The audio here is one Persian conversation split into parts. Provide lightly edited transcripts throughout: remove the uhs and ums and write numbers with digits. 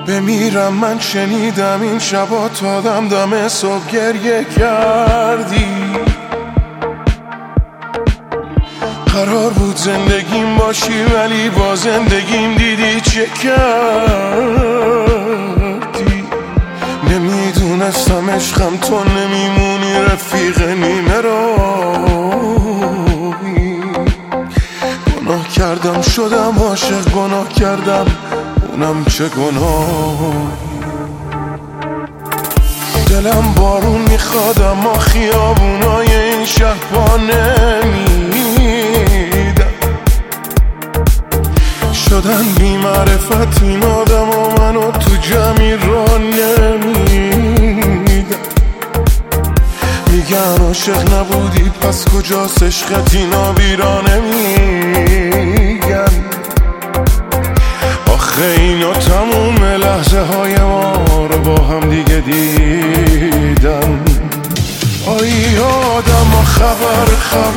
بمیرم من شنیدم این شبا تا دم صبح گریه کردی. قرار بود زندگیم باشی ولی با زندگیم دیدی چه کردی. نمیدونستم عشقم تو نمیمونی رفیق نیمه راهی. گناه کردم شدم عاشق، گناه کردم اونم چه گناهی. دلم بارون میخواد اما خیابونای این شهر پا نمیدم. شدن بی معرفت این آدم و منو تو جمعی را نمیدم. میگن عاشق نبودی پس کجاست عشقت، اینا بیرا نمیگن. آخه اینا تموم لحظه های ما رو با هم دیگه دیدن. آی آدم خبر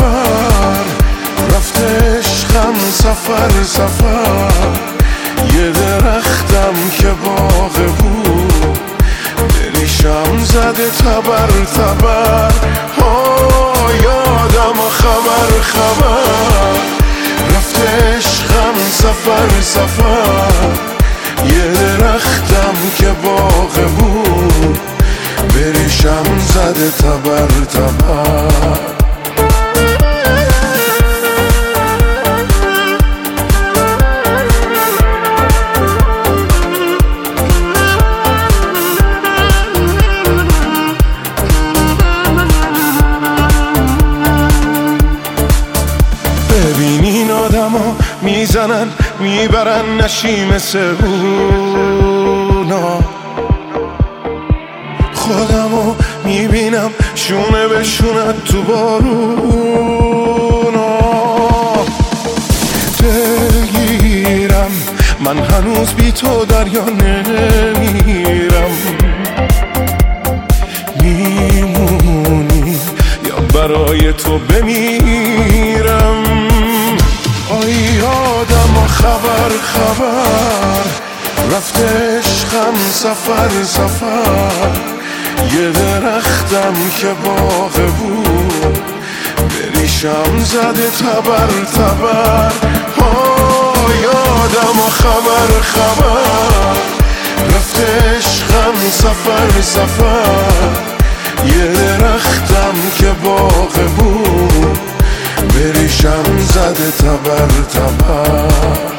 رفته عشقم سفر. یه درختم که باغ بود دریشم زده تبر. آی آدم خبر رفته عشقم سفر. یه درختم که باغ بود بریشم زده تبر. ببینین آدما میزنن میبرن نشیم سرونا. خودمو میبینم شونه به شونه تو بارونا. دلگیرم من هنوز بی تو دریا نمیرم. میمونی یا برای تو بمیرم. آی آدم خبر رفته عشقم سفر. یه درختم که باغ بود بریشم زده تبر. آی آدم خبر رفته عشقم سفر. یه درختم که باغ بود بریشم زده تبر.